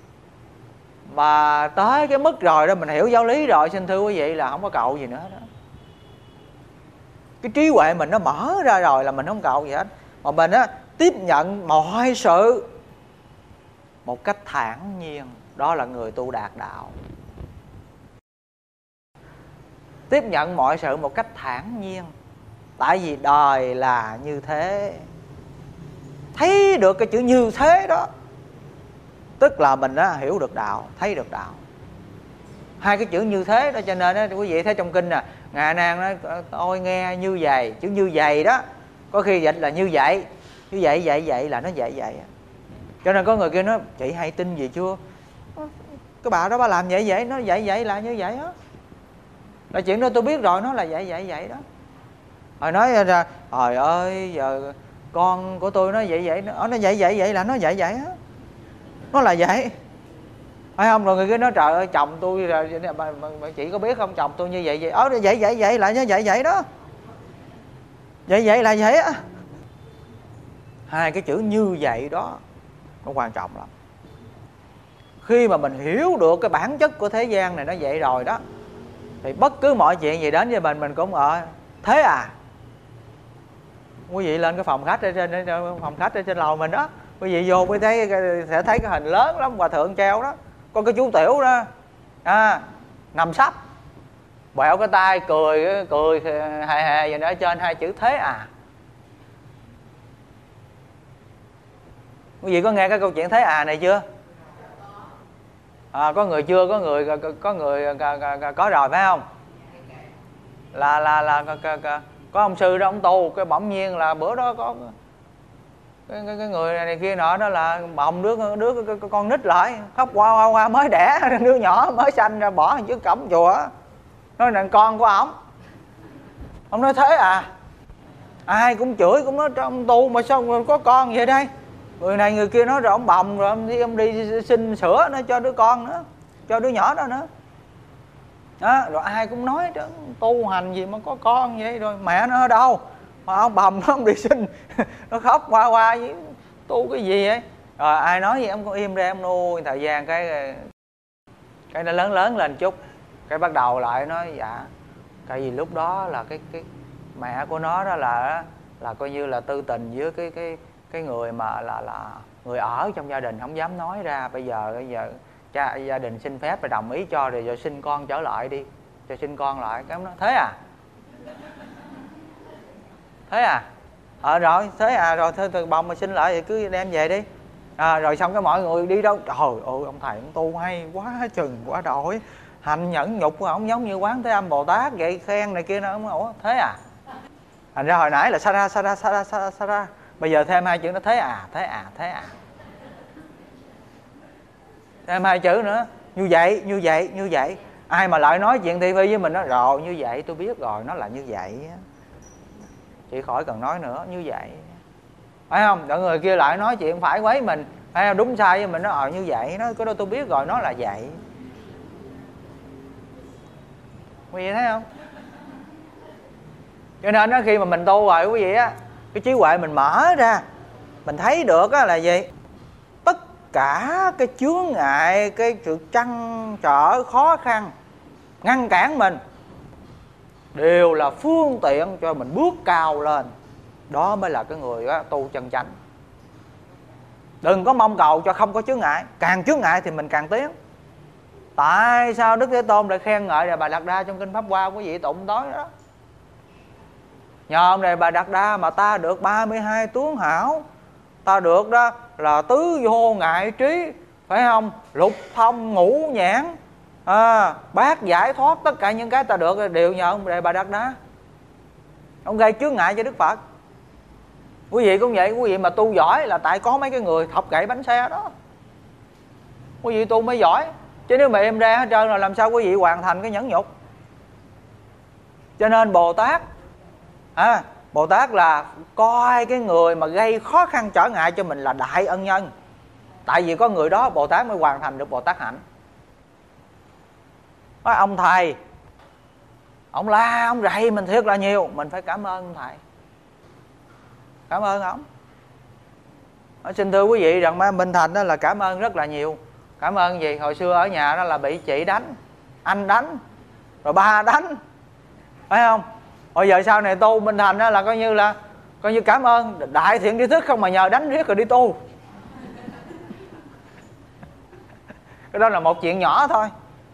mà tới cái mức rồi đó, mình hiểu giáo lý rồi, xin thưa quý vị, là không có cầu gì nữa đó. Cái trí huệ mình nó mở ra rồi là mình không cầu gì hết, mà mình á tiếp nhận mọi sự một cách thản nhiên. Đó là người tu đạt đạo. Tiếp nhận mọi sự một cách thản nhiên. Tại vì đời là như thế. Thấy được cái chữ như thế đó, tức là mình đã hiểu được đạo, thấy được đạo. Hai cái chữ như thế đó, cho nên đó, quý vị thấy trong kinh nè, Ngài Nan nói tôi nghe như vậy. Chữ như vậy đó có khi dịch là như vậy, như vậy vậy vậy là nó vậy vậy. Cho nên có người kia nói chị hay tin gì chưa? Cái bà đó bà làm vậy vậy, nó vậy vậy là như vậy á. Là chuyện đó tôi biết rồi, nó là vậy vậy vậy đó. Rồi nói ra trời ơi giờ con của tôi nó vậy vậy, nó nó vậy vậy vậy là nó vậy vậy á, nó là vậy, phải không? Rồi người kia nói trời ơi chồng tôi rồi, bà, bà, bà, chị có biết không, chồng tôi như vậy vậy, ờ vậy vậy vậy là như vậy vậy đó, vậy vậy là vậy á. Hai cái chữ như vậy đó nó quan trọng lắm. Khi mà mình hiểu được cái bản chất của thế gian này nó vậy rồi đó, thì bất cứ mọi chuyện gì đến với mình mình cũng ờ thế à. Quý vị lên cái phòng khách ở trên phòng khách ở trên lầu mình đó, quý vị vô mới thấy sẽ thấy cái hình lớn lắm hòa thượng treo đó, con cái chú tiểu đó à, nằm sấp bẹo cái tay cười cười hề hề vậy đó, ở trên hai chữ thế à. Quý vị có nghe cái câu chuyện thế à này chưa? À, có người chưa, có người có, có người có, có, có rồi phải không? Là là là có, có, có, có ông sư đó ông tu, cái bỗng nhiên là bữa đó có cái, cái, cái người này, này kia nọ đó là bồng đứa đứa cái, cái con nít lại khóc qua qua qua mới đẻ đứa nhỏ mới sanh ra bỏ trước cổng chùa, nói là con của ổng. Ông nói thế à, ai cũng chửi cũng nói ông tu mà sao có con vậy đây. Người này người kia nói rồi ông bồng rồi ông đi, ông đi xin sữa nó cho đứa con nữa, cho đứa nhỏ đó nữa đó. Rồi ai cũng nói đó, tu hành gì mà có con vậy, rồi mẹ nó ở đâu mà ông bồng nó ông đi xin nó khóc qua qua với tu cái gì vậy. Rồi ai nói gì ông cũng im ra, ông nuôi thời gian cái cái nó lớn lớn lên chút, cái bắt đầu lại nói dạ tại vì lúc đó là cái cái mẹ của nó đó là là coi như là tư tình với cái cái cái người mà là là người ở trong gia đình, không dám nói ra. Bây giờ bây giờ cha gia đình xin phép và đồng ý cho, rồi rồi sinh con trở lại đi, cho sinh con lại. Cái nó thế à, thế à, ờ rồi thế à, rồi thôi từ bồng mà sinh lại thì cứ đem về đi. À, rồi xong cái mọi người đi đâu trời ơi ông thầy ông tu hay quá chừng quá đổi, hành nhẫn nhục của ông giống như Quán Thế Âm Bồ Tát vậy, khen này kia nó ông. Ủa thế à, thành ra hồi nãy là sa ra sa ra sa ra sa ra, sa ra. Bây giờ thêm hai chữ nó thế à, thế à, thế à, thêm hai chữ nữa như vậy như vậy như vậy. Ai mà lại nói chuyện thị phi với mình nó rồi như vậy tôi biết rồi, nó là như vậy, chị khỏi cần nói nữa, như vậy phải không? Rồi người kia lại nói chuyện phải quấy mình, hay đúng sai với mình nó ờ như vậy, nó cái đó tôi biết rồi, nó là vậy. Quý vị thấy không? Cho nên đó, khi mà mình tu rồi quý vị á, cái trí huệ mình mở ra, mình thấy được á là gì? Tất cả cái chướng ngại, cái sự trăn trở khó khăn ngăn cản mình đều là phương tiện cho mình bước cao lên. Đó mới là cái người đó, tu chân chánh. Đừng có mong cầu cho không có chướng ngại, càng chướng ngại thì mình càng tiến. Tại sao Đức Thế Tôn lại khen ngợi Đề Bà Đạt Đa trong kinh Pháp Hoa quý vị tụng tối đó? Nhờ ông Đề Bà Đạt Đa mà ta được ba mươi hai tướng hảo, ta được đó là tứ vô ngại trí, phải không? Lục thông ngũ nhãn, à, bát giải thoát, tất cả những cái ta được đều nhờ ông Đề Bà Đạt Đa. Ông gây chướng ngại cho Đức Phật. Quý vị cũng vậy, quý vị mà tu giỏi là tại có mấy cái người thọc gậy bánh xe đó, quý vị tu mới giỏi. Chứ nếu mà em ra hết trơn là làm sao quý vị hoàn thành cái nhẫn nhục. Cho nên Bồ Tát à, Bồ Tát là coi cái người mà gây khó khăn trở ngại cho mình là đại ân nhân. Tại vì có người đó Bồ Tát mới hoàn thành được Bồ Tát hạnh. Nói ông thầy, ông la, ông rầy mình thiệt là nhiều, mình phải cảm ơn ông thầy, cảm ơn ông. Nói, xin thưa quý vị rằng Minh Thành đó là cảm ơn rất là nhiều. Cảm ơn gì? Hồi xưa ở nhà đó là bị chị đánh, anh đánh, rồi ba đánh, phải không? Hồi giờ sau này tu Minh Thành đó là coi như là coi như cảm ơn đại thiện tri thức không mà nhờ đánh riết rồi đi tu. Cái đó là một chuyện nhỏ thôi.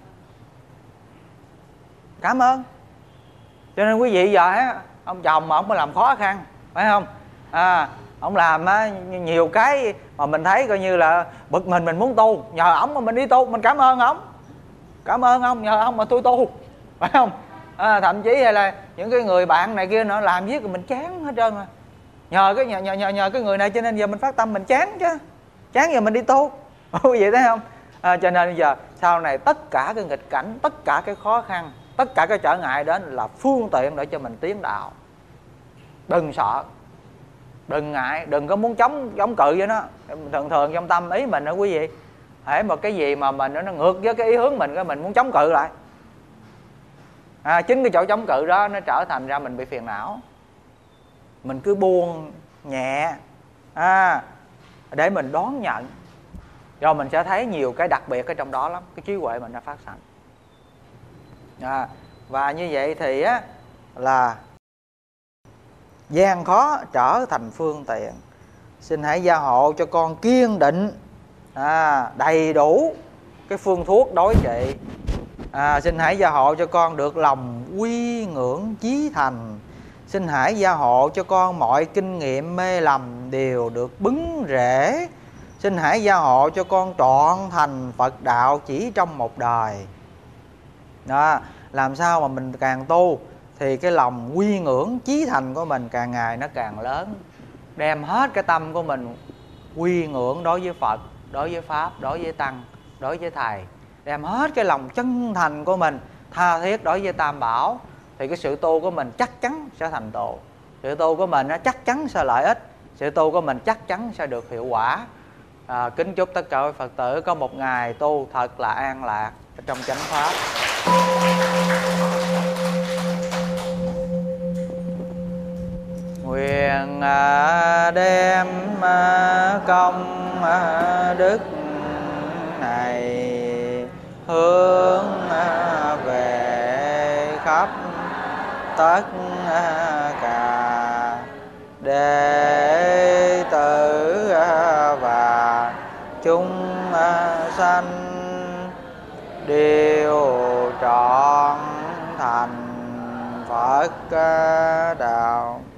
Cảm ơn. Cho nên quý vị giờ á, ông chồng mà ông có làm khó khăn, phải không? À, ông làm á, nhiều cái mà mình thấy coi như là bực mình, mình muốn tu, nhờ ổng mà mình đi tu, mình cảm ơn ổng. Cảm ơn ông, nhờ ông mà tôi tu, phải không? À, thậm chí hay là những cái người bạn này kia nó làm giết rồi mình chán hết trơn mà. Nhờ cái nhờ, nhờ, nhờ, nhờ cái người này cho nên giờ mình phát tâm mình chán chứ. Chán giờ mình đi tu. Quý vị thấy không? À, cho nên giờ sau này tất cả cái nghịch cảnh, tất cả cái khó khăn, tất cả cái trở ngại đến là phương tiện để cho mình tiến đạo. Đừng sợ, đừng ngại, đừng có muốn chống chống cự với nó. Thường thường trong tâm ý mình đó quý vị, hễ một cái gì mà mình nó ngược với cái ý hướng mình, cái mình muốn chống cự lại. À, chính cái chỗ chống cự đó nó trở thành ra mình bị phiền não. Mình cứ buông nhẹ, à, để mình đón nhận, rồi mình sẽ thấy nhiều cái đặc biệt ở trong đó lắm. Cái trí huệ mình nó phát sanh. À, và như vậy thì á là gian khó trở thành phương tiện. Xin hãy gia hộ cho con kiên định, à, đầy đủ cái phương thuốc đối trị. À, xin hãy gia hộ cho con được lòng quy ngưỡng chí thành. Xin hãy gia hộ cho con mọi kinh nghiệm mê lầm đều được bứng rễ. Xin hãy gia hộ cho con trọn thành Phật đạo chỉ trong một đời. Đó, làm sao mà mình càng tu thì cái lòng quy ngưỡng chí thành của mình càng ngày nó càng lớn. Đem hết cái tâm của mình quy ngưỡng đối với Phật, đối với Pháp, đối với Tăng, đối với Thầy. Đem hết cái lòng chân thành của mình tha thiết đối với Tam Bảo, thì cái sự tu của mình chắc chắn sẽ thành tựu. Sự tu của mình nó chắc chắn sẽ lợi ích. Sự tu của mình chắc chắn sẽ được hiệu quả. À, kính chúc tất cả các Phật tử có một ngày tu thật là an lạc trong chánh pháp. Nguyện đem công đức này hướng về khắp tất cả đệ tử và chúng sanh đều trọn thành Phật đạo.